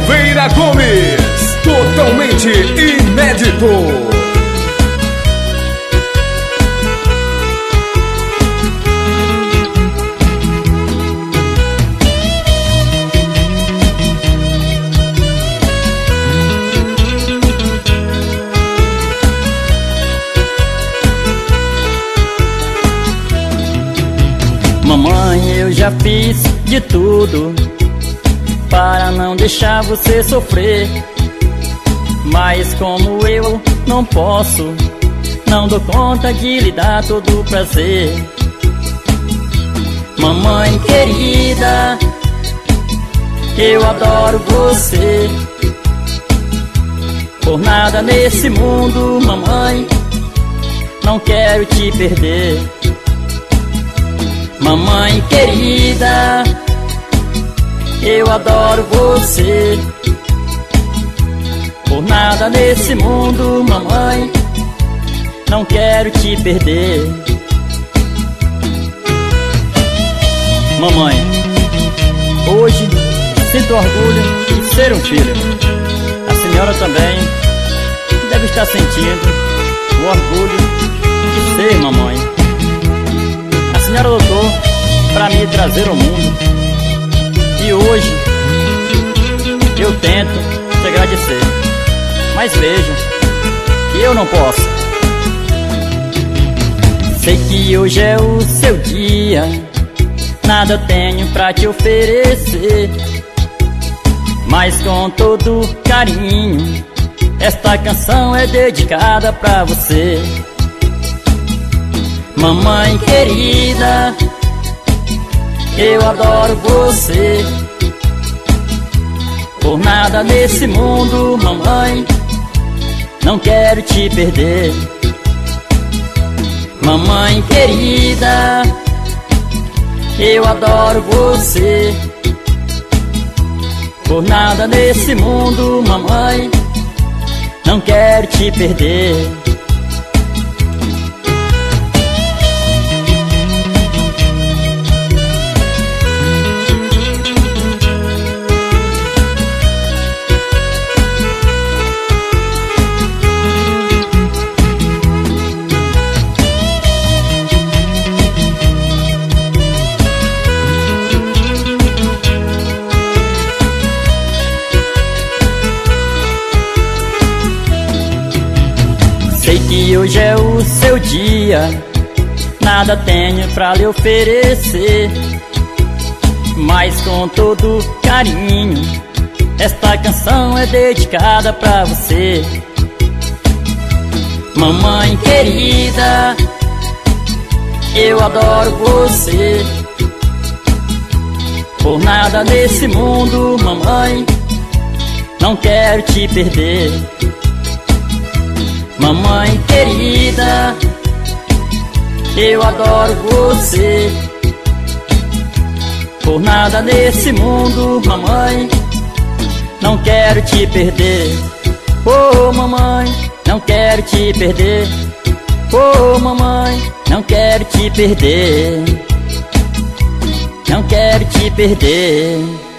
Silveira Gomes, totalmente inédito. Mamãe, eu já fiz de tudo para não deixar você sofrer, mas como eu não posso, não dou conta de lhe dar todo o prazer. Mamãe querida, eu adoro você. Por nada nesse mundo, mamãe, não quero te perder. Mamãe querida, eu adoro você. Por nada nesse mundo, mamãe, não quero te perder. Mamãe, hoje sinto orgulho de ser um filho. A senhora também deve estar sentindo o orgulho de ser mamãe. A senhora lutou para me trazer ao mundo e hoje eu tento te agradecer, mas veja que eu não posso. Sei que hoje é o seu dia, nada tenho pra te oferecer, mas com todo carinho esta canção é dedicada pra você. Mamãe querida, eu adoro você. Por nada nesse mundo, mamãe, não quero te perder. Mamãe querida, eu adoro você. Por nada nesse mundo, mamãe, não quero te perder. Sei que hoje é o seu dia, nada tenho pra lhe oferecer, mas com todo carinho esta canção é dedicada pra você. Mamãe querida, eu adoro você. Por nada nesse mundo, mamãe, não quero te perder. Mamãe querida, eu adoro você. Por nada nesse mundo, mamãe, não quero te perder. Oh, mamãe, não quero te perder. Oh, mamãe, não quero te perder. Não quero te perder.